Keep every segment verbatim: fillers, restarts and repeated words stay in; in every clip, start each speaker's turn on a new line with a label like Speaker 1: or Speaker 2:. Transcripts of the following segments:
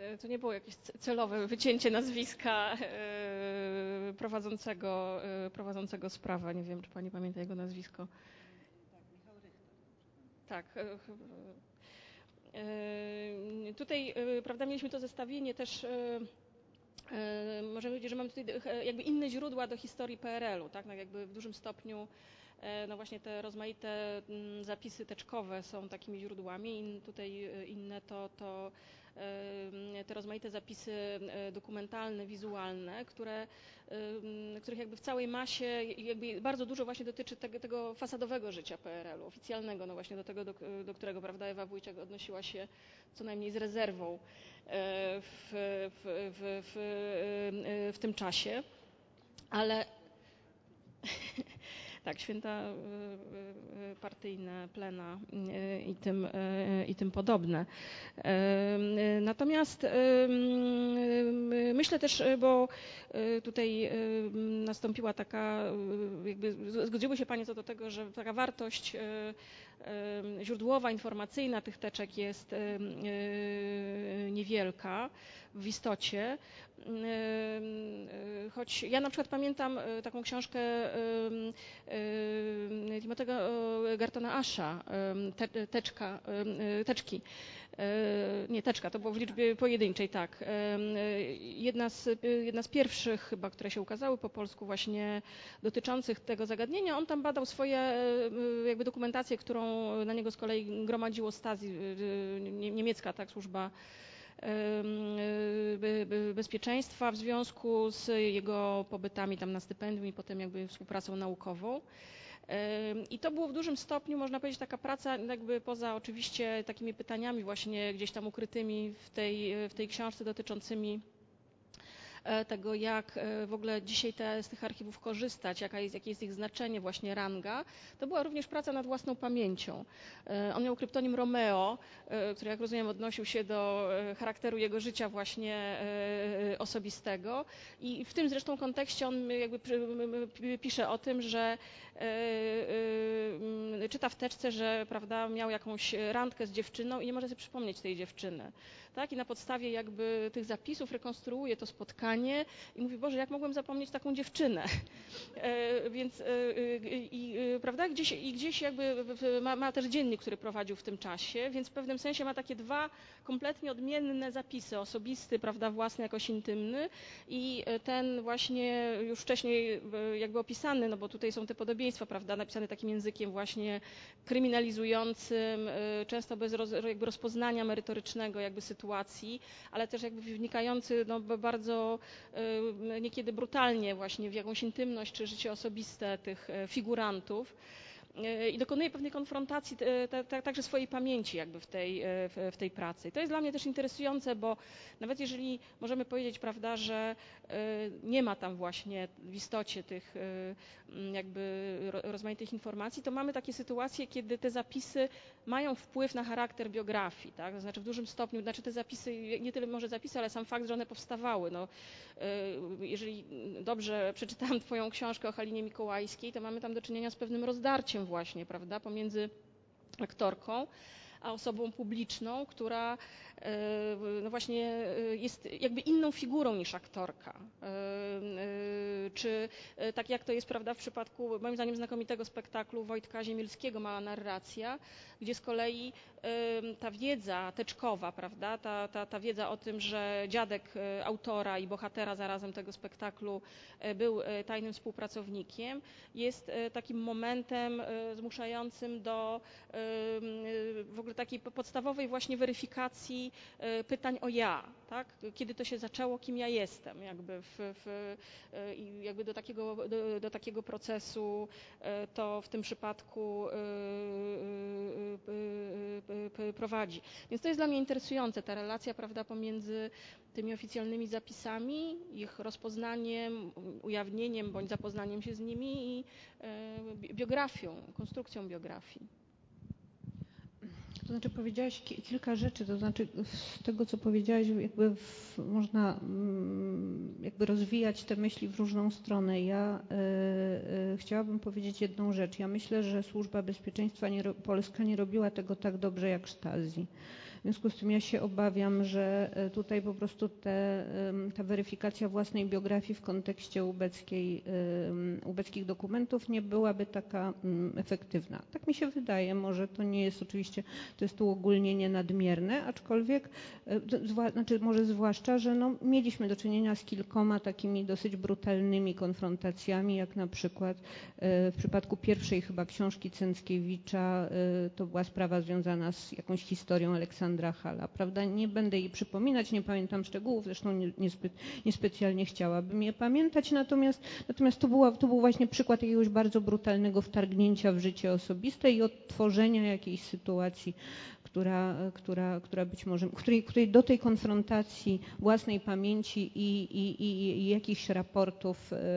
Speaker 1: To nie było jakieś celowe wycięcie nazwiska prowadzącego, prowadzącego sprawę. Nie wiem, czy pani pamięta jego nazwisko. Tak. Tutaj, prawda, mieliśmy to zestawienie też, możemy powiedzieć, że mamy tutaj jakby inne źródła do historii P R L-u, tak, no jakby w dużym stopniu no właśnie te rozmaite zapisy teczkowe są takimi źródłami, tutaj inne to, to te rozmaite zapisy dokumentalne, wizualne, które, których jakby w całej masie jakby bardzo dużo właśnie dotyczy tego, tego fasadowego życia P R L-u, oficjalnego, no właśnie do tego, do, do którego, prawda, Ewa Wójciak odnosiła się co najmniej z rezerwą w, w, w, w, w tym czasie, ale tak, święta partyjne, plena i tym, i tym podobne. Natomiast myślę też, bo tutaj nastąpiła taka, jakby zgodziły się Panie co do tego, że taka wartość źródłowa, informacyjna tych teczek jest niewielka w istocie, choć ja na przykład pamiętam taką książkę Timothy'ego Gartona Asha, te, teczka, teczki, nie teczka, to było w liczbie pojedynczej, tak. Jedna z, jedna z pierwszych chyba, które się ukazały po polsku właśnie dotyczących tego zagadnienia. On tam badał swoje jakby dokumentację, którą na niego z kolei gromadziło Stasi, niemiecka, tak, służba bezpieczeństwa w związku z jego pobytami tam na stypendium i potem jakby współpracą naukową. I to było w dużym stopniu, można powiedzieć, taka praca jakby poza oczywiście takimi pytaniami właśnie gdzieś tam ukrytymi w tej, w tej książce dotyczącymi tego, jak w ogóle dzisiaj te, z tych archiwów korzystać, jaka jest, jakie jest ich znaczenie, właśnie ranga, to była również praca nad własną pamięcią. On miał kryptonim Romeo, który, jak rozumiem, odnosił się do charakteru jego życia właśnie osobistego i w tym zresztą kontekście on jakby pisze o tym, że czyta w teczce, że, prawda, miał jakąś randkę z dziewczyną i nie może sobie przypomnieć tej dziewczyny. Tak? I na podstawie jakby tych zapisów rekonstruuje to spotkanie i mówi, Boże, jak mogłem zapomnieć taką dziewczynę? E, więc e, i, prawda, gdzieś, i gdzieś jakby ma, ma też dziennik, który prowadził w tym czasie, więc w pewnym sensie ma takie dwa kompletnie odmienne zapisy, osobisty, prawda, własny, jakoś intymny i ten właśnie już wcześniej jakby opisany, no bo tutaj są te podobieństwa, prawda, napisane takim językiem właśnie kryminalizującym, często bez roz, jakby rozpoznania merytorycznego jakby sytuacji, ale też jakby wnikający no, bardzo niekiedy brutalnie właśnie w jakąś intymność czy życie osobiste tych figurantów. I dokonuje pewnej konfrontacji te, te, także swojej pamięci jakby w tej, w, w tej pracy. I to jest dla mnie też interesujące, bo nawet jeżeli możemy powiedzieć, prawda, że nie ma tam właśnie w istocie tych jakby rozmaitych informacji, to mamy takie sytuacje, kiedy te zapisy mają wpływ na charakter biografii, tak? To znaczy w dużym stopniu, znaczy te zapisy, nie tyle może zapisy, ale sam fakt, że one powstawały. No, jeżeli dobrze przeczytałam Twoją książkę o Halinie Mikołajskiej, to mamy tam do czynienia z pewnym rozdarciem właśnie, prawda, pomiędzy aktorką a osobą publiczną, która no właśnie jest jakby inną figurą niż aktorka. Czy tak jak to jest, prawda, w przypadku moim zdaniem znakomitego spektaklu Wojtka Ziemielskiego Mała narracja, gdzie z kolei ta wiedza teczkowa, prawda, ta, ta, ta wiedza o tym, że dziadek autora i bohatera zarazem tego spektaklu był tajnym współpracownikiem, jest takim momentem zmuszającym do w ogóle takiej podstawowej właśnie weryfikacji pytań o ja, tak? Kiedy to się zaczęło, kim ja jestem, jakby, w, w, jakby do, takiego, do, do takiego procesu to w tym przypadku prowadzi. Więc to jest dla mnie interesujące, ta relacja, prawda, pomiędzy tymi oficjalnymi zapisami, ich rozpoznaniem, ujawnieniem bądź zapoznaniem się z nimi i biografią, konstrukcją biografii.
Speaker 2: To znaczy powiedziałaś kilka rzeczy, to znaczy z tego, co powiedziałaś, jakby w, można jakby rozwijać te myśli w różną stronę. Ja y, y, chciałabym powiedzieć jedną rzecz. Ja myślę, że Służba Bezpieczeństwa nie, Polska nie robiła tego tak dobrze jak Stasi. związku z tym ja się obawiam, że tutaj po prostu te, ta weryfikacja własnej biografii w kontekście ubeckiej, ubeckich dokumentów nie byłaby taka efektywna. Tak mi się wydaje, może to nie jest oczywiście, to jest tu ogólnienie nadmierne, aczkolwiek, znaczy może zwłaszcza, że no, mieliśmy do czynienia z kilkoma takimi dosyć brutalnymi konfrontacjami, jak na przykład w przypadku pierwszej chyba książki Cęckiewicza, to była sprawa związana z jakąś historią Aleksandra Halla, prawda? Nie będę jej przypominać, nie pamiętam szczegółów, zresztą nie, niespe, niespecjalnie chciałabym je pamiętać, natomiast, natomiast to, była, to był właśnie przykład jakiegoś bardzo brutalnego wtargnięcia w życie osobiste i odtworzenia jakiejś sytuacji, która, która, która być może, której, której do tej konfrontacji własnej pamięci i, i, i, i jakichś raportów y,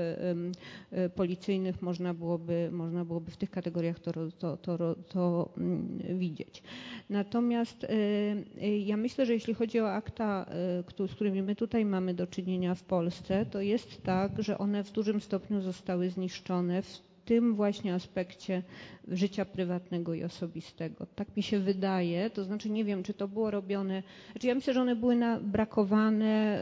Speaker 2: y, policyjnych można byłoby, można byłoby w tych kategoriach to, to, to, to widzieć. Natomiast y, ja myślę, że jeśli chodzi o akta, y, z którymi my tutaj mamy do czynienia w Polsce, to jest tak, że one w dużym stopniu zostały zniszczone w tym właśnie aspekcie życia prywatnego i osobistego. Tak mi się wydaje, to znaczy nie wiem, czy to było robione, znaczy ja myślę, że one były brakowane,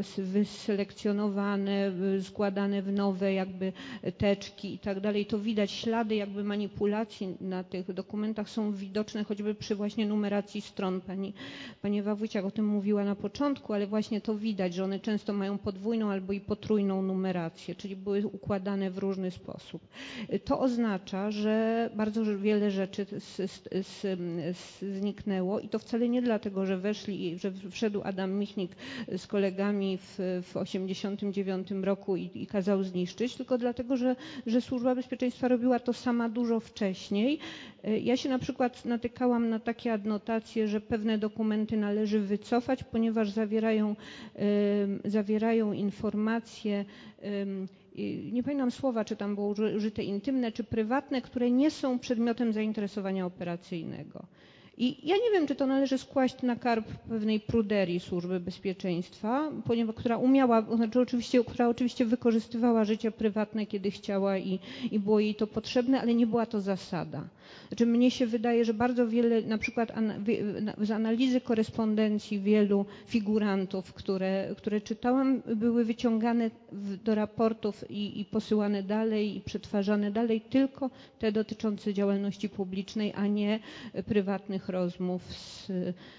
Speaker 2: wyselekcjonowane, składane w nowe jakby teczki i tak dalej. To widać, ślady jakby manipulacji na tych dokumentach są widoczne choćby przy właśnie numeracji stron. Pani, pani Ewa Wójciak o tym mówiła na początku, ale właśnie to widać, że one często mają podwójną albo i potrójną numerację, czyli były układane w różny sposób. To oznacza, że bardzo wiele rzeczy z, z, z, zniknęło i to wcale nie dlatego, że weszli, że wszedł Adam Michnik z kolegami w, w osiemdziesiątym dziewiątym roku i, i kazał zniszczyć, tylko dlatego, że, że Służba Bezpieczeństwa robiła to sama dużo wcześniej. Ja się na przykład natykałam na takie adnotacje, że pewne dokumenty należy wycofać, ponieważ zawierają, y, zawierają informacje, y, nie pamiętam słowa, czy tam było użyte intymne, czy prywatne, które nie są przedmiotem zainteresowania operacyjnego. I ja nie wiem, czy to należy skłaść na karb pewnej pruderii Służby Bezpieczeństwa, ponieważ, która umiała, znaczy oczywiście, która oczywiście wykorzystywała życie prywatne, kiedy chciała i, i było jej to potrzebne, ale nie była to zasada. Znaczy mnie się wydaje, że bardzo wiele, na przykład z analizy korespondencji wielu figurantów, które, które czytałam, były wyciągane do raportów i, i posyłane dalej i przetwarzane dalej tylko te dotyczące działalności publicznej, a nie prywatnych rozmów z,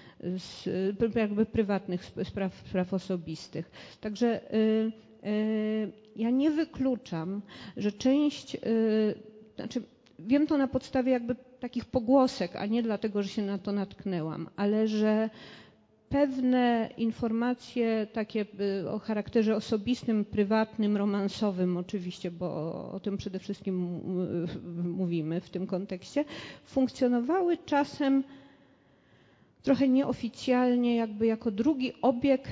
Speaker 2: z jakby prywatnych spraw, spraw osobistych. Także y, y, ja nie wykluczam, że część, y, znaczy wiem to na podstawie jakby takich pogłosek, a nie dlatego, że się na to natknęłam, ale że pewne informacje takie o charakterze osobistym, prywatnym, romansowym oczywiście, bo o tym przede wszystkim mówimy w tym kontekście, funkcjonowały czasem trochę nieoficjalnie, jakby jako drugi obieg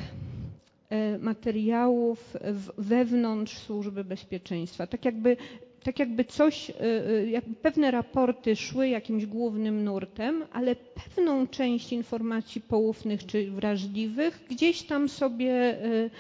Speaker 2: materiałów wewnątrz Służby Bezpieczeństwa. Tak jakby tak jakby coś, jakby pewne raporty szły jakimś głównym nurtem, ale pewną część informacji poufnych czy wrażliwych gdzieś tam sobie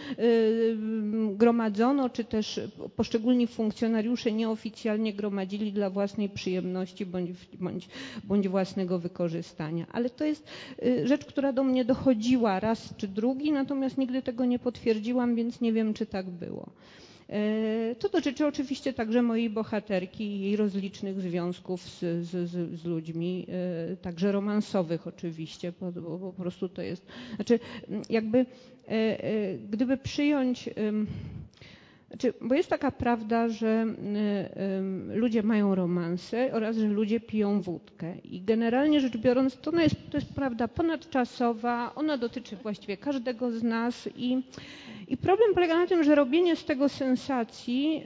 Speaker 2: gromadzono, czy też poszczególni funkcjonariusze nieoficjalnie gromadzili dla własnej przyjemności bądź, bądź, bądź własnego wykorzystania. Ale to jest rzecz, która do mnie dochodziła raz czy drugi, natomiast nigdy tego nie potwierdziłam, więc nie wiem, czy tak było. To dotyczy oczywiście także mojej bohaterki i jej rozlicznych związków z, z, z ludźmi, także romansowych oczywiście, bo, bo po prostu to jest, znaczy jakby gdyby przyjąć, znaczy, bo jest taka prawda, że ludzie mają romanse oraz, że ludzie piją wódkę i generalnie rzecz biorąc to, jest, to jest prawda ponadczasowa, ona dotyczy właściwie każdego z nas i I problem polega na tym, że robienie z tego sensacji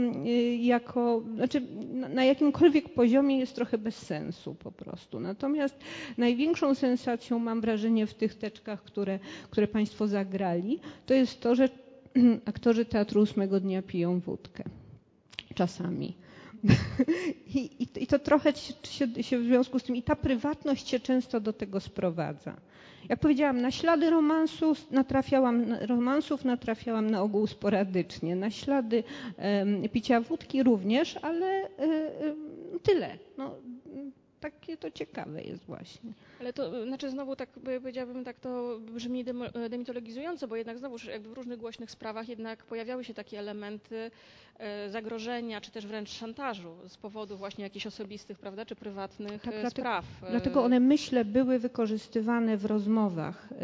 Speaker 2: jako, znaczy na jakimkolwiek poziomie jest trochę bez sensu po prostu. Natomiast największą sensacją, mam wrażenie, w tych teczkach, które, które Państwo zagrali, to jest to, że aktorzy Teatru Ósmego Dnia piją wódkę. Czasami. I, i, I to trochę się, się w związku z tym, i ta prywatność się często do tego sprowadza. Jak powiedziałam, na ślady romansu natrafiałam, romansów natrafiałam na ogół sporadycznie, na ślady e, picia wódki również, ale e, e, tyle. No, takie to ciekawe jest właśnie.
Speaker 1: Ale to znaczy znowu tak powiedziałabym, tak to brzmi demitologizująco, bo jednak znowu jakby w różnych głośnych sprawach jednak pojawiały się takie elementy zagrożenia, czy też wręcz szantażu z powodu właśnie jakichś osobistych, prawda, czy prywatnych
Speaker 2: tak,
Speaker 1: spraw.
Speaker 2: Dlatego, dlatego one, myślę, były wykorzystywane w rozmowach yy,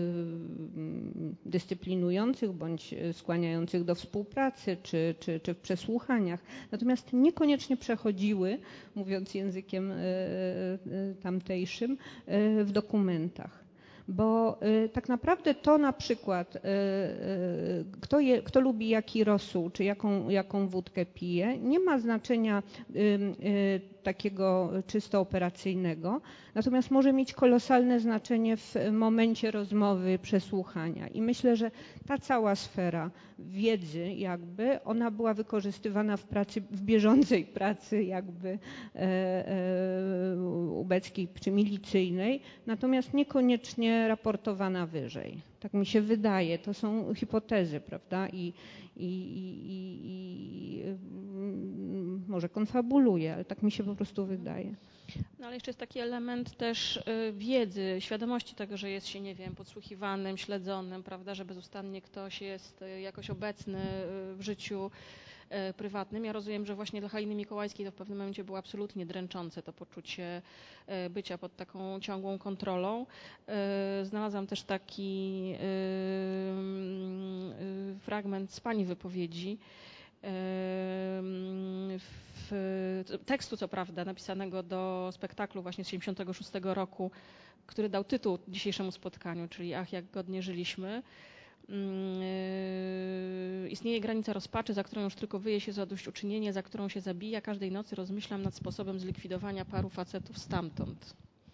Speaker 2: dyscyplinujących bądź skłaniających do współpracy, czy, czy, czy w przesłuchaniach. Natomiast niekoniecznie przechodziły, mówiąc językiem yy, tamtejszym, yy, w dokumentach. Bo y, tak naprawdę to na przykład, y, y, kto, je, kto lubi jaki rosół, czy jaką, jaką wódkę pije, nie ma znaczenia y, y, takiego czysto operacyjnego, natomiast może mieć kolosalne znaczenie w momencie rozmowy, przesłuchania. I myślę, że ta cała sfera wiedzy jakby, ona była wykorzystywana w pracy, w bieżącej pracy jakby e, e, ubeckiej czy milicyjnej, natomiast niekoniecznie raportowana wyżej. Tak mi się wydaje, to są hipotezy, prawda, i, i, i, i, i może konfabuluję, ale tak mi się po prostu wydaje.
Speaker 1: No ale jeszcze jest taki element też wiedzy, świadomości tego, że jest się, nie wiem, podsłuchiwanym, śledzonym, prawda, że bezustannie ktoś jest jakoś obecny w życiu prywatnym. Ja rozumiem, że właśnie dla Haliny Mikołajskiej to w pewnym momencie było absolutnie dręczące to poczucie bycia pod taką ciągłą kontrolą. Znalazłam też taki fragment z pani wypowiedzi, w tekstu, co prawda, napisanego do spektaklu właśnie z siedemdziesiątego szóstego roku, który dał tytuł dzisiejszemu spotkaniu, czyli Ach, jak godnie żyliśmy. Yy, istnieje granica rozpaczy, za którą już tylko wyje się zadośćuczynienie, za którą się zabija. Każdej nocy rozmyślam nad sposobem zlikwidowania paru facetów stamtąd.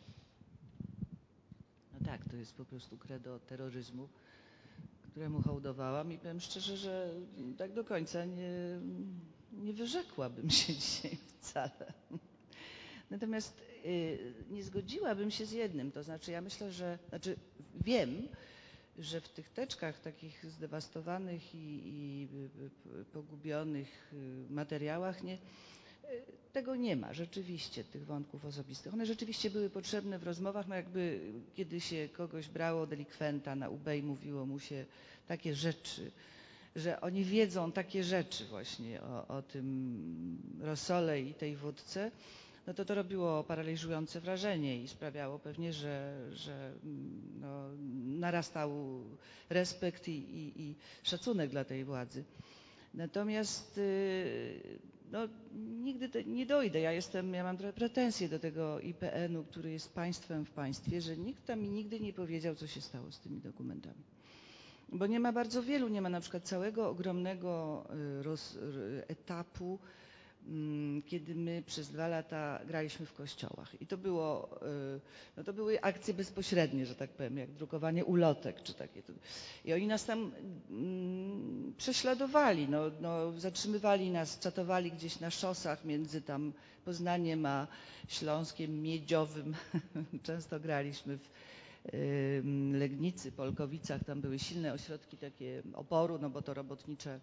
Speaker 3: No tak, to jest po prostu credo terroryzmu, któremu hołdowałam i powiem szczerze, że tak do końca nie, nie wyrzekłabym się dzisiaj wcale. Natomiast y, nie zgodziłabym się z jednym, to znaczy ja myślę, że, znaczy wiem, że w tych teczkach takich zdewastowanych i, i pogubionych materiałach nie, tego nie ma rzeczywiście, tych wątków osobistych. One rzeczywiście były potrzebne w rozmowach, no jakby kiedy się kogoś brało, delikwenta na U B i mówiło mu się takie rzeczy, że oni wiedzą takie rzeczy właśnie o, o tym rosole i tej wódce, no to to robiło paraliżujące wrażenie i sprawiało pewnie, że, że no, narastał respekt i, i, i szacunek dla tej władzy. Natomiast no, nigdy te, nie dojdę. Ja jestem, ja mam trochę pretensje do tego I P N-u, który jest państwem w państwie, że nikt tam mi nigdy nie powiedział, co się stało z tymi dokumentami. Bo nie ma bardzo wielu, nie ma na przykład całego ogromnego roz, etapu, kiedy my przez dwa lata graliśmy w kościołach. I to było, no to były akcje bezpośrednie, że tak powiem, jak drukowanie ulotek czy takie. I oni nas tam mm, prześladowali, no, no, zatrzymywali nas, czatowali gdzieś na szosach między tam Poznaniem a Śląskiem Miedziowym. Często graliśmy w Legnicy, Polkowicach, tam były silne ośrodki takie oporu, no bo to robotnicze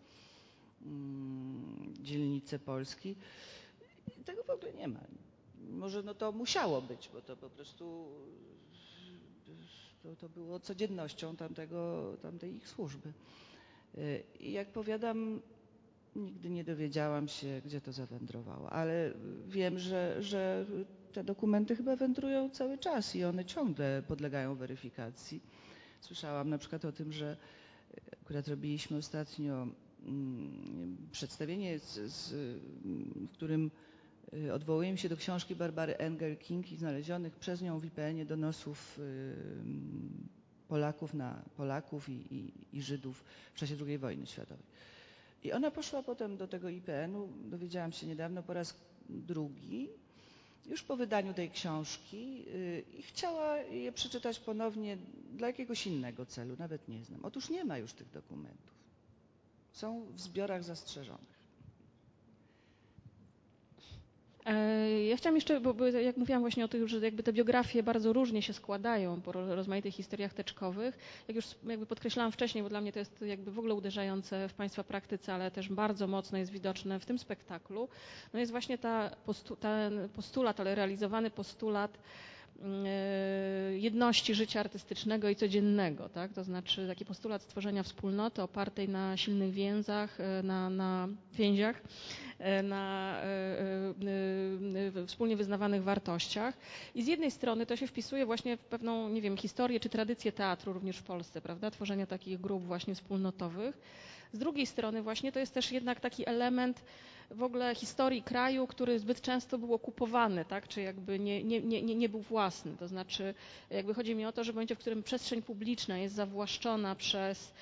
Speaker 3: dzielnice Polski. I tego w ogóle nie ma. Może no to musiało być, bo to po prostu to, to było codziennością tamtego, tamtej ich służby. I jak powiadam, nigdy nie dowiedziałam się, gdzie to zawędrowało, ale wiem, że, że te dokumenty chyba wędrują cały czas i one ciągle podlegają weryfikacji. Słyszałam na przykład o tym, że akurat robiliśmy ostatnio przedstawienie, z, z, w którym odwołujemy się do książki Barbary Engel-King i znalezionych przez nią w I P N-ie donosów Polaków na Polaków i, i, i Żydów w czasie drugiej wojny światowej. I ona poszła potem do tego I P N-u, dowiedziałam się niedawno, po raz drugi, już po wydaniu tej książki i chciała je przeczytać ponownie dla jakiegoś innego celu, nawet nie znam. Otóż nie ma już tych dokumentów. Są w zbiorach zastrzeżonych.
Speaker 1: Ja chciałam jeszcze, bo jak mówiłam właśnie o tych, że jakby te biografie bardzo różnie się składają po rozmaitych historiach teczkowych. Jak już jakby podkreślałam wcześniej, bo dla mnie to jest jakby w ogóle uderzające w Państwa praktyce, ale też bardzo mocno jest widoczne w tym spektaklu, no jest właśnie ta postu, ten postulat, ale realizowany postulat jedności życia artystycznego i codziennego, tak? To znaczy taki postulat stworzenia wspólnoty opartej na silnych więzach, na, na więziach, na y, y, y, wspólnie wyznawanych wartościach. I z jednej strony to się wpisuje właśnie w pewną, nie wiem, historię czy tradycję teatru również w Polsce, prawda? Tworzenia takich grup właśnie wspólnotowych. Z drugiej strony właśnie to jest też jednak taki element w ogóle historii kraju, który zbyt często był okupowany, tak? Czy jakby nie, nie, nie, nie był własny. To znaczy jakby chodzi mi o to, że w momencie, w którym przestrzeń publiczna jest zawłaszczona przez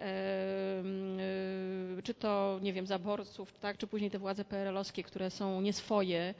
Speaker 1: czy to, nie wiem, zaborców, tak, czy później te władze P R L-owskie, które są nieswoje,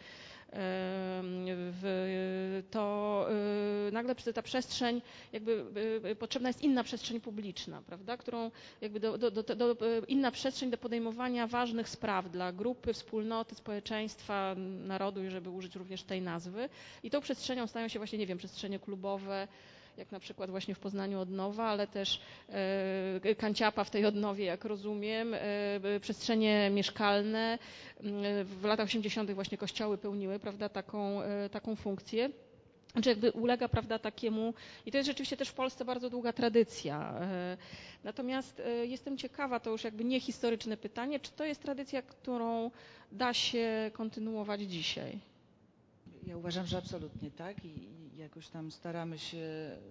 Speaker 1: to nagle ta przestrzeń, jakby potrzebna jest inna przestrzeń publiczna, prawda, którą jakby do, do, do, do, inna przestrzeń do podejmowania ważnych spraw dla grupy, wspólnoty, społeczeństwa, narodu, żeby użyć również tej nazwy. I tą przestrzenią stają się właśnie, nie wiem, przestrzenie klubowe, jak na przykład właśnie w Poznaniu Odnowa, ale też e, Kanciapa w tej Odnowie, jak rozumiem, e, przestrzenie mieszkalne. W latach osiemdziesiątych właśnie kościoły pełniły, prawda, taką, e, taką funkcję. Znaczy jakby ulega, prawda, takiemu, i to jest rzeczywiście też w Polsce bardzo długa tradycja. E, natomiast e, jestem ciekawa, to już jakby nie historyczne pytanie, czy to jest tradycja, którą da się kontynuować dzisiaj?
Speaker 3: Ja uważam, że absolutnie tak i jakoś tam staramy się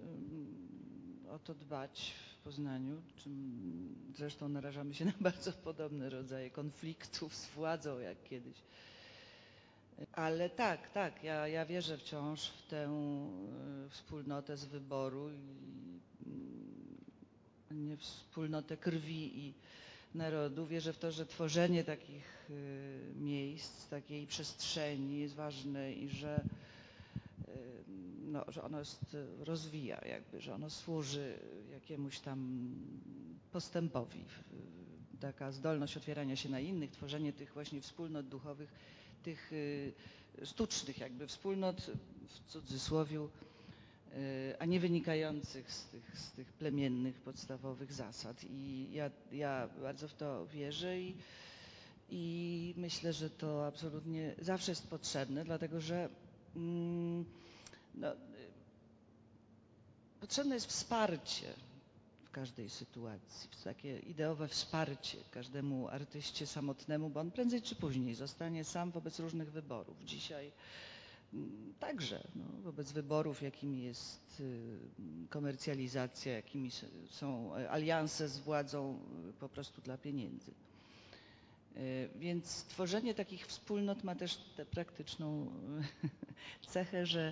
Speaker 3: o to dbać w Poznaniu, czym zresztą narażamy się na bardzo podobne rodzaje konfliktów z władzą jak kiedyś. Ale tak, tak, ja, ja wierzę wciąż w tę wspólnotę z wyboru i nie wspólnotę krwi i narodu. Wierzę w to, że tworzenie takich miejsc, takiej przestrzeni jest ważne i że No, że ono jest, rozwija jakby, że ono służy jakiemuś tam postępowi. Taka zdolność otwierania się na innych, tworzenie tych właśnie wspólnot duchowych, tych sztucznych jakby wspólnot w cudzysłowiu, a nie wynikających z tych, z tych plemiennych, podstawowych zasad. I ja, ja bardzo w to wierzę i, i myślę, że to absolutnie zawsze jest potrzebne, dlatego że mm, No, potrzebne jest wsparcie w każdej sytuacji, takie ideowe wsparcie każdemu artyście samotnemu, bo on prędzej czy później zostanie sam wobec różnych wyborów. Dzisiaj także no, wobec wyborów, jakimi jest komercjalizacja, jakimi są alianse z władzą po prostu dla pieniędzy. Więc tworzenie takich wspólnot ma też tę praktyczną cechę, że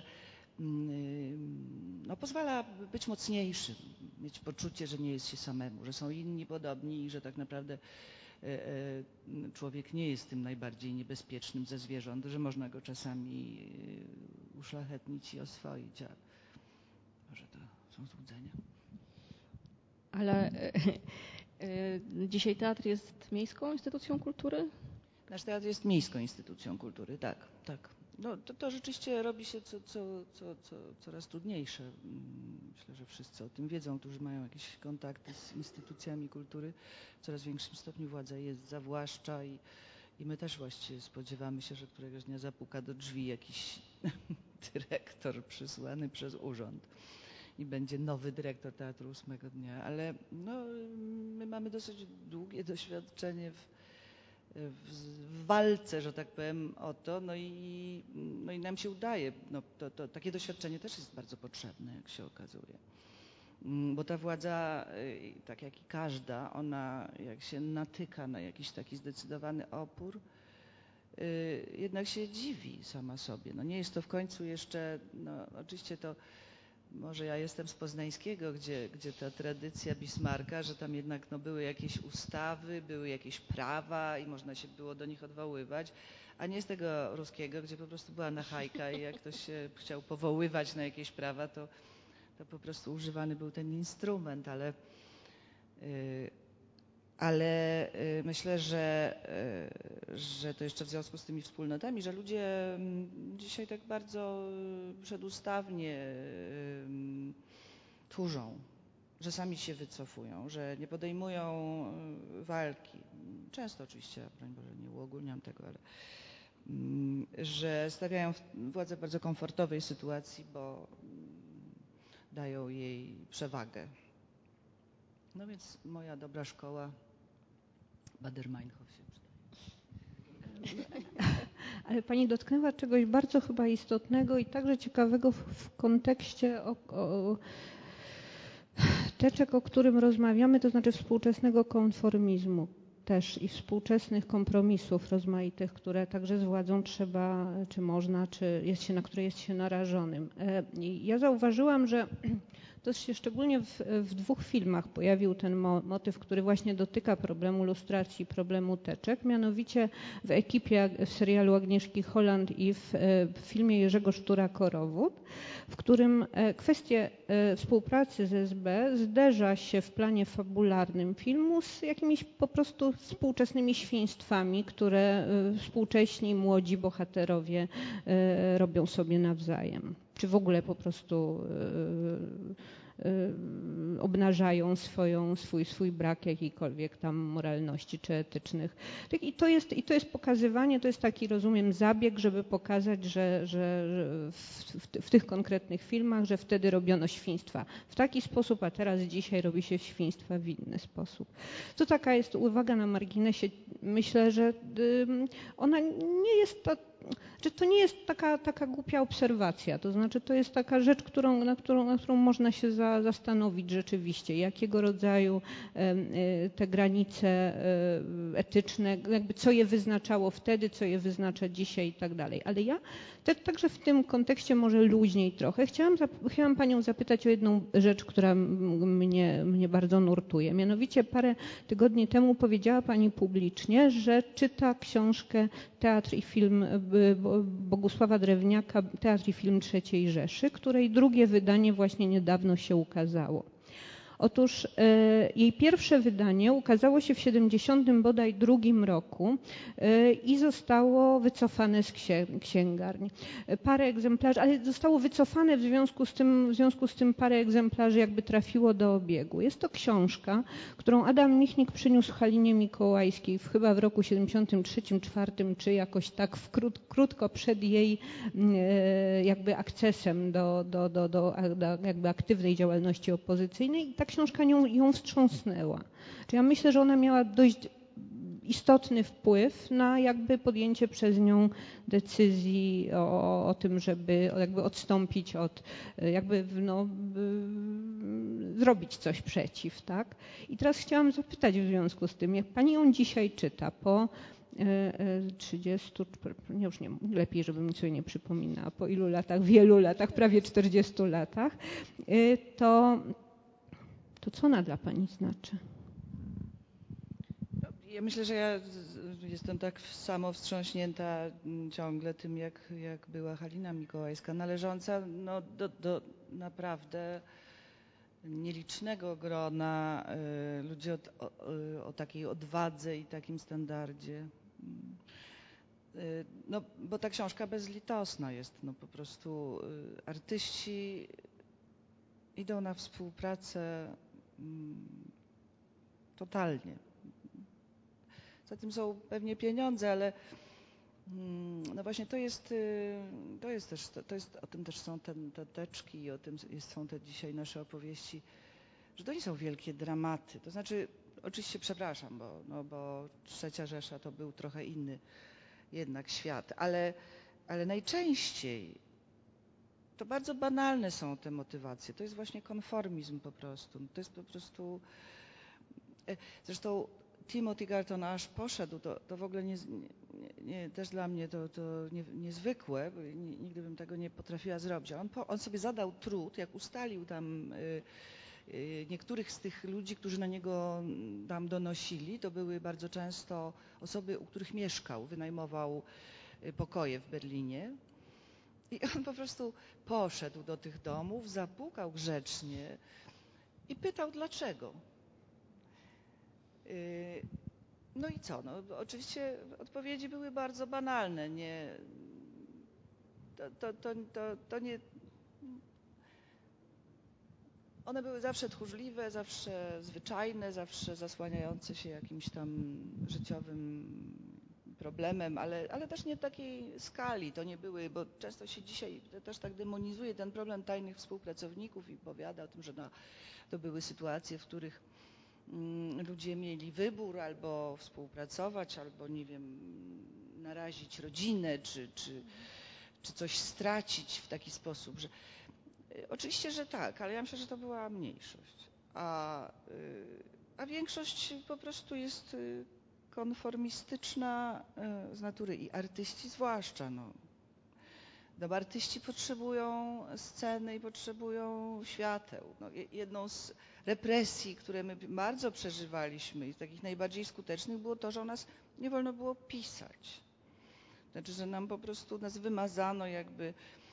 Speaker 3: no, pozwala być mocniejszym, mieć poczucie, że nie jest się samemu, że są inni podobni i że tak naprawdę człowiek nie jest tym najbardziej niebezpiecznym ze zwierząt, że można go czasami uszlachetnić i oswoić, a może to są złudzenia.
Speaker 1: Ale dzisiaj teatr jest miejską instytucją kultury?
Speaker 3: Nasz teatr jest miejską instytucją kultury, tak, tak. No, to, to rzeczywiście robi się co, co, co, co, coraz trudniejsze. Myślę, że wszyscy o tym wiedzą, którzy mają jakieś kontakty z instytucjami kultury. W coraz większym stopniu władza jest zawłaszcza i, i my też właściwie spodziewamy się, że któregoś dnia zapuka do drzwi jakiś dyrektor przysłany przez urząd i będzie nowy dyrektor teatru ósmego dnia. Ale no, my mamy dosyć długie doświadczenie w w walce, że tak powiem, o to, no i, no i nam się udaje. No to, to, takie doświadczenie też jest bardzo potrzebne, jak się okazuje. Bo ta władza, tak jak i każda, ona jak się natyka na jakiś taki zdecydowany opór, jednak się dziwi sama sobie. No nie jest to w końcu jeszcze, no oczywiście to może ja jestem z Poznańskiego, gdzie, gdzie ta tradycja Bismarcka, że tam jednak no, były jakieś ustawy, były jakieś prawa i można się było do nich odwoływać, a nie z tego ruskiego, gdzie po prostu była nachajka i jak ktoś się chciał powoływać na jakieś prawa, to, to po prostu używany był ten instrument, ale, yy, ale yy, myślę, że że to jeszcze w związku z tymi wspólnotami, że ludzie dzisiaj tak bardzo przedustawnie tchórzą, że sami się wycofują, że nie podejmują walki. Często oczywiście, broń Boże, nie uogólniam tego, ale że stawiają władzę w bardzo komfortowej sytuacji, bo dają jej przewagę. No więc moja dobra szkoła Baader-Meinhof się przydaje.
Speaker 2: Ale pani dotknęła czegoś bardzo chyba istotnego i także ciekawego w, w kontekście o, o, teczek, o którym rozmawiamy, to znaczy współczesnego konformizmu też i współczesnych kompromisów rozmaitych, które także z władzą trzeba, czy można, czy jest się, na które jest się narażonym. I ja zauważyłam, że to się szczególnie w, w dwóch filmach pojawił ten mo, motyw, który właśnie dotyka problemu lustracji, problemu teczek, mianowicie w Ekipie, w serialu Agnieszki Holland i w, w filmie Jerzego Sztura-Korowód, w którym kwestie współpracy z S B zderza się w planie fabularnym filmu z jakimiś po prostu współczesnymi świństwami, które współcześni młodzi bohaterowie robią sobie nawzajem. Czy w ogóle po prostu obnażają swoją, swój, swój brak jakiejkolwiek tam moralności czy etycznych. I to jest, i to jest pokazywanie, to jest taki, rozumiem, zabieg, żeby pokazać, że, że w, w, w tych konkretnych filmach, że wtedy robiono świństwa w taki sposób, a teraz dzisiaj robi się świństwa w inny sposób. To taka jest uwaga na marginesie. Myślę, że ona nie jest to, że to nie jest taka, taka głupia obserwacja, to znaczy to jest taka rzecz, którą, na, którą, na którą można się za, zastanowić rzeczywiście, jakiego rodzaju e, te granice e, etyczne, jakby co je wyznaczało wtedy, co je wyznacza dzisiaj i tak dalej. Ale ja te, także w tym kontekście może luźniej trochę chciałam, chciałam Panią zapytać o jedną rzecz, która mnie, mnie bardzo nurtuje. Mianowicie parę tygodni temu powiedziała Pani publicznie, że czyta książkę Teatr i film Bogusława Drewniaka, Teatr i film trzeciej Rzeszy, której drugie wydanie właśnie niedawno się ukazało. Otóż e, jej pierwsze wydanie ukazało się w siedemdziesiątym bodaj drugim roku e, i zostało wycofane z księgarni. Parę egzemplarzy, ale zostało wycofane w związku z tym, w związku z tym parę egzemplarzy jakby trafiło do obiegu. Jest to książka, którą Adam Michnik przyniósł Halinie Mikołajskiej w, chyba w roku siedemdziesiątym trzecim, czwartym, czy jakoś tak w krót, krótko przed jej e, jakby akcesem do, do, do, do, do jakby aktywnej działalności opozycyjnej. Tak książka ją, ją wstrząsnęła. Czyli ja myślę, że ona miała dość istotny wpływ na jakby podjęcie przez nią decyzji o, o tym, żeby jakby odstąpić od, jakby no, zrobić coś przeciw, tak? I teraz chciałam zapytać w związku z tym, jak Pani ją dzisiaj czyta po trzydziestu, nie już nie, lepiej, żebym sobie nie przypominała, po ilu latach, wielu latach, prawie czterdziestu latach, to To co ona dla Pani znaczy?
Speaker 3: Ja myślę, że ja jestem tak samo wstrząśnięta ciągle tym, jak, jak była Halina Mikołajska, należąca no, do, do naprawdę nielicznego grona y, ludzi o, o, o takiej odwadze i takim standardzie. Y, no, bo ta książka bezlitosna jest, no po prostu y, artyści idą na współpracę totalnie. Za tym są pewnie pieniądze, ale no właśnie to jest, to jest też, to jest, o tym też są te, te teczki i o tym jest, są te dzisiaj nasze opowieści, że to nie są wielkie dramaty. To znaczy, oczywiście przepraszam, bo, no bo Trzecia Rzesza to był trochę inny jednak świat, ale, ale najczęściej to bardzo banalne są te motywacje. To jest właśnie konformizm po prostu. To jest po prostu... Zresztą Timothy Garton Ash poszedł, to, to w ogóle nie, nie, nie, też dla mnie to, to nie, niezwykłe, bo nigdy bym tego nie potrafiła zrobić. On, po, on sobie zadał trud, jak ustalił tam y, y, niektórych z tych ludzi, którzy na niego tam donosili, to były bardzo często osoby, u których mieszkał, wynajmował pokoje w Berlinie. I on po prostu poszedł do tych domów, zapukał grzecznie i pytał dlaczego. No i co? No, oczywiście odpowiedzi były bardzo banalne. Nie, to, to, to, to, to nie... One były zawsze tchórzliwe, zawsze zwyczajne, zawsze zasłaniające się jakimś tam życiowym problemem, ale, ale też nie takiej skali. To nie były, bo często się dzisiaj też tak demonizuje ten problem tajnych współpracowników i powiada o tym, że no, to były sytuacje, w których mm, ludzie mieli wybór albo współpracować, albo nie wiem, narazić rodzinę, czy, czy, czy coś stracić w taki sposób, że oczywiście, że tak, ale ja myślę, że to była mniejszość, a, a większość po prostu jest konformistyczna z natury i artyści zwłaszcza. No. No, artyści potrzebują sceny i potrzebują świateł. No, jedną z represji, które my bardzo przeżywaliśmy i takich najbardziej skutecznych było to, że o nas nie wolno było pisać. Znaczy, że nam po prostu nas wymazano jakby.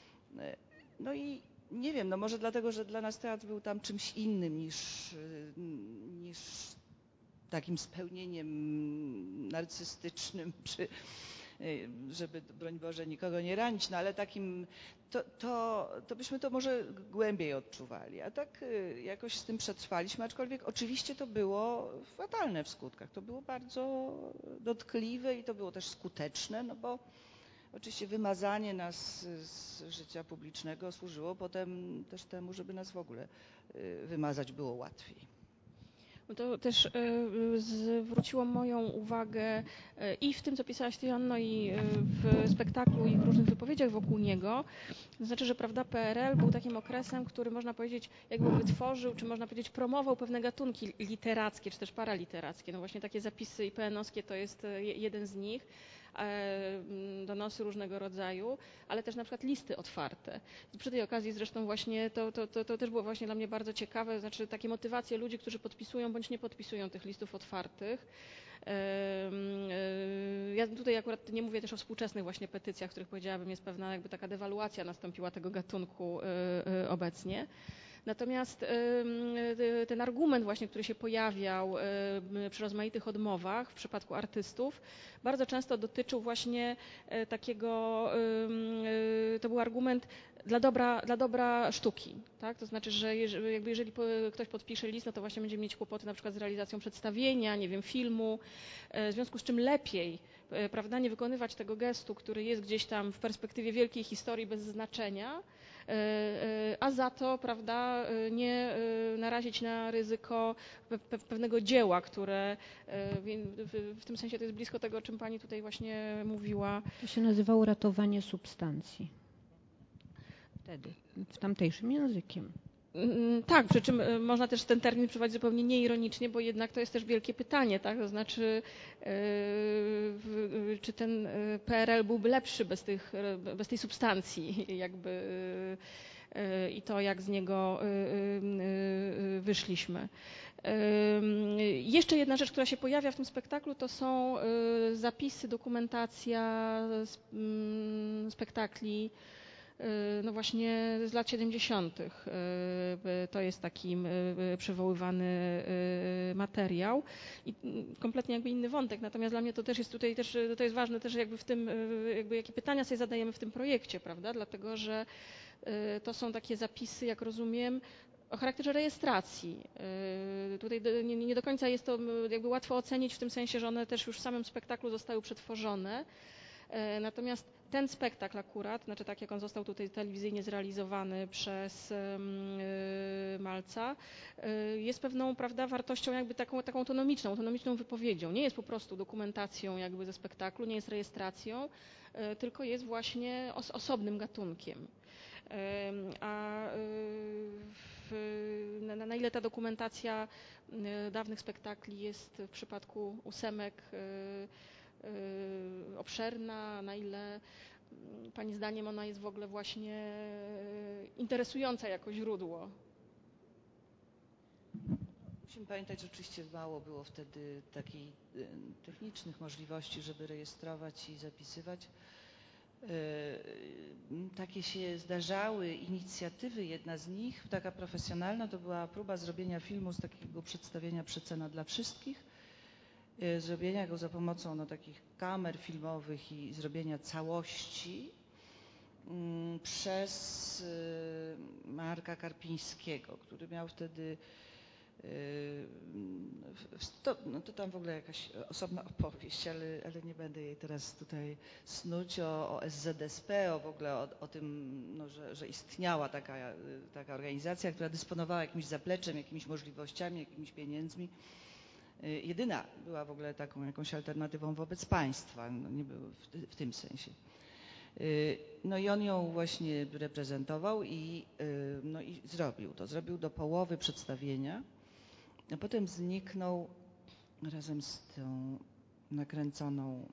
Speaker 3: No i nie wiem, no może dlatego, że dla nas teatr był tam czymś innym niż, niż takim spełnieniem narcystycznym, czy żeby, broń Boże, nikogo nie ranić, no ale takim, to, to, to byśmy to może głębiej odczuwali. A tak jakoś z tym przetrwaliśmy, aczkolwiek oczywiście to było fatalne w skutkach. To było bardzo dotkliwe i to było też skuteczne, no bo oczywiście wymazanie nas z życia publicznego służyło potem też temu, żeby nas w ogóle wymazać było łatwiej.
Speaker 1: To też zwróciło moją uwagę i w tym, co pisałaś Ty, Joanno, i w spektaklu, i w różnych wypowiedziach wokół niego. To znaczy, że prawda, P R L był takim okresem, który można powiedzieć jakby wytworzył, czy można powiedzieć promował pewne gatunki literackie, czy też paraliterackie. No właśnie takie zapisy I P N-owskie to jest jeden z nich. Donosy różnego rodzaju, ale też na przykład listy otwarte. I przy tej okazji zresztą właśnie to, to, to, to też było właśnie dla mnie bardzo ciekawe, znaczy takie motywacje ludzi, którzy podpisują bądź nie podpisują tych listów otwartych. Ja tutaj akurat nie mówię też o współczesnych właśnie petycjach, w których powiedziałabym jest pewna jakby taka dewaluacja nastąpiła tego gatunku obecnie. Natomiast ten argument właśnie, który się pojawiał przy rozmaitych odmowach w przypadku artystów, bardzo często dotyczył właśnie takiego, to był argument dla dobra, dla dobra sztuki, tak? To znaczy, że jeżeli, jakby jeżeli ktoś podpisze list, no to właśnie będzie mieć kłopoty na przykład z realizacją przedstawienia, nie wiem, filmu, w związku z czym lepiej, prawda, nie wykonywać tego gestu, który jest gdzieś tam w perspektywie wielkiej historii bez znaczenia, a za to, prawda, nie narazić na ryzyko pewnego dzieła, które w tym sensie to jest blisko tego, o czym Pani tutaj właśnie mówiła.
Speaker 2: To się nazywało ratowanie substancji. Wtedy, w tamtejszym językiem.
Speaker 1: Tak, przy czym można też ten termin używać zupełnie nieironicznie, bo jednak to jest też wielkie pytanie, tak? To znaczy, yy, czy ten P R L byłby lepszy bez, tych, bez tej substancji, jakby yy, i to, jak z niego yy, wyszliśmy. Yy, jeszcze jedna rzecz, która się pojawia w tym spektaklu, to są yy, zapisy, dokumentacja yy, spektakli. No właśnie z lat siedemdziesiątych to jest taki przywoływany materiał i kompletnie jakby inny wątek, natomiast dla mnie to też jest tutaj też, to jest ważne też jakby w tym, jakby jakie pytania sobie zadajemy w tym projekcie, prawda, dlatego że to są takie zapisy, jak rozumiem, o charakterze rejestracji. Tutaj nie, nie do końca jest to jakby łatwo ocenić w tym sensie, że one też już w samym spektaklu zostały przetworzone. Natomiast ten spektakl akurat, znaczy tak jak on został tutaj telewizyjnie zrealizowany przez Malca, jest pewną, prawda, wartością jakby taką, taką autonomiczną, autonomiczną wypowiedzią. Nie jest po prostu dokumentacją jakby ze spektaklu, nie jest rejestracją, tylko jest właśnie os osobnym gatunkiem. A w, na, na ile ta dokumentacja dawnych spektakli jest w przypadku ósemek obszerna, na ile Pani zdaniem ona jest w ogóle właśnie interesująca jako źródło?
Speaker 3: Musimy pamiętać, że oczywiście mało było wtedy takich technicznych możliwości, żeby rejestrować i zapisywać. Takie się zdarzały inicjatywy, jedna z nich, taka profesjonalna, to była próba zrobienia filmu z takiego przedstawienia Przecena dla wszystkich. zrobienia go za pomocą no, takich kamer filmowych i zrobienia całości mm, przez y, Marka Karpińskiego, który miał wtedy Sto, no to tam w ogóle jakaś osobna opowieść, ale, ale nie będę jej teraz tutaj snuć o, o S Z S P, o w ogóle o, o tym, no, że, że istniała taka, taka organizacja, która dysponowała jakimś zapleczem, jakimiś możliwościami, jakimiś pieniędzmi. Jedyna była w ogóle taką jakąś alternatywą wobec państwa, no, nie było w, w tym sensie. No i on ją właśnie reprezentował i, no i zrobił to. Zrobił do połowy przedstawienia. A potem zniknął razem z tą nakręconą,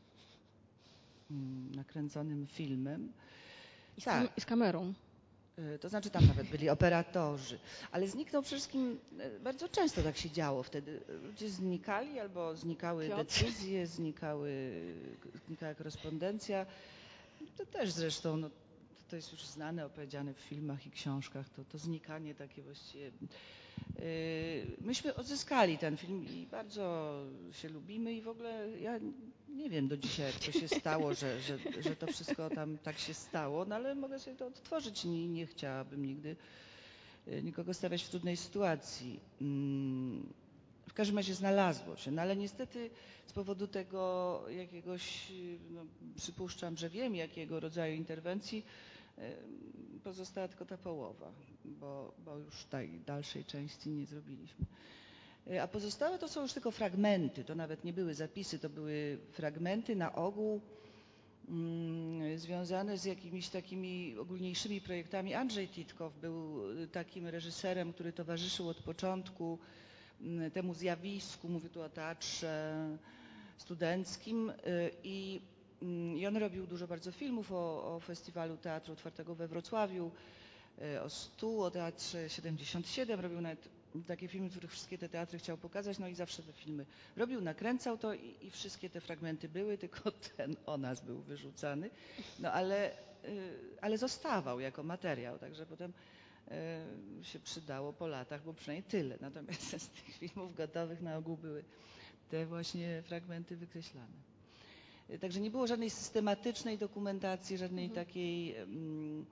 Speaker 3: nakręconym filmem.
Speaker 1: I z, kam-
Speaker 3: tak.
Speaker 1: i z kamerą.
Speaker 3: To znaczy tam nawet byli operatorzy. Ale zniknął przede wszystkim, bardzo często tak się działo wtedy. Ludzie znikali albo znikały
Speaker 1: Piotr.
Speaker 3: decyzje, znikały, znikała korespondencja. To też zresztą, no, to jest już znane, opowiedziane w filmach i książkach, to, to znikanie takie właściwie. Myśmy odzyskali ten film i bardzo się lubimy i w ogóle ja nie wiem do dzisiaj, jak to się stało, że, że, że to wszystko tam tak się stało, no ale mogę sobie to odtworzyć. Nie, nie chciałabym nigdy nikogo stawiać w trudnej sytuacji. W każdym razie znalazło się, no ale niestety z powodu tego jakiegoś, no, przypuszczam, że wiem jakiego rodzaju interwencji, pozostała tylko ta połowa, bo, bo już tej dalszej części nie zrobiliśmy. A pozostałe to są już tylko fragmenty, to nawet nie były zapisy, to były fragmenty na ogół mm, związane z jakimiś takimi ogólniejszymi projektami. Andrzej Titkow był takim reżyserem, który towarzyszył od początku temu zjawisku, mówię tu o teatrze studenckim i, i on robił dużo bardzo filmów o, o Festiwalu Teatru Otwartego we Wrocławiu, o stu, o Teatrze siedemdziesiąt siedem, robił nawet takie filmy, w których wszystkie te teatry chciał pokazać, no i zawsze te filmy robił, nakręcał to i, i wszystkie te fragmenty były, tylko ten o nas był wyrzucany, no ale, ale zostawał jako materiał, także potem się przydało po latach, bo przynajmniej tyle. Natomiast z tych filmów gotowych na ogół były te właśnie fragmenty wykreślane. Także nie było żadnej systematycznej dokumentacji, żadnej mhm. takiej. Um,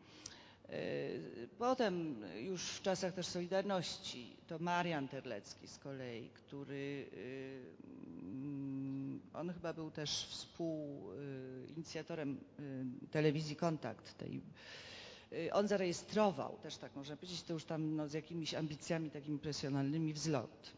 Speaker 3: Potem już w czasach też Solidarności to Marian Terlecki z kolei, który on chyba był też współinicjatorem telewizji Kontakt, tej on zarejestrował też tak, można powiedzieć, to już tam no, z jakimiś ambicjami takimi profesjonalnymi wzlot.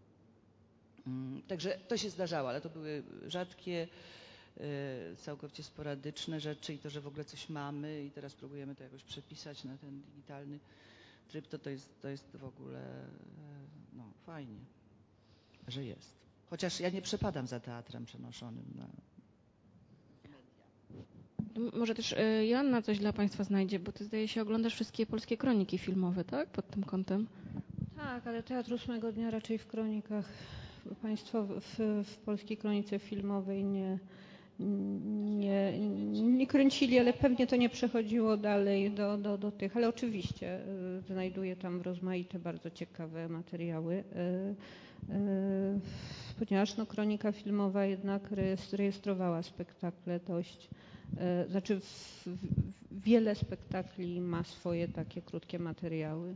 Speaker 3: Także to się zdarzało, ale to były rzadkie, całkowicie sporadyczne rzeczy i to, że w ogóle coś mamy i teraz próbujemy to jakoś przepisać na ten digitalny tryb, to to jest, to jest w ogóle no, fajnie, że jest. Chociaż ja nie przepadam za teatrem przenoszonym na
Speaker 1: Może też Joanna coś dla Państwa znajdzie, bo Ty zdaje się oglądasz wszystkie polskie kroniki filmowe, tak? Pod tym kątem.
Speaker 2: Tak, ale Teatr Ósmego Dnia raczej w kronikach. Państwo w, w, w polskiej kronice filmowej nie, nie, nie kręcili, ale pewnie to nie przechodziło dalej do, do, do tych. Ale oczywiście y, znajduję tam rozmaite, bardzo ciekawe materiały. Y, y, ponieważ no, kronika filmowa jednak rejestrowała spektakle dość. Znaczy w, w, wiele spektakli ma swoje takie krótkie materiały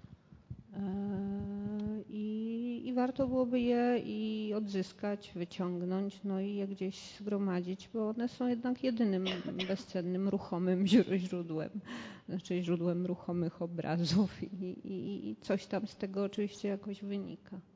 Speaker 2: i, i warto byłoby je i odzyskać, wyciągnąć, no i je gdzieś zgromadzić, bo one są jednak jedynym bezcennym, ruchomym źródłem, znaczy źródłem ruchomych obrazów i, i, i coś tam z tego oczywiście jakoś wynika.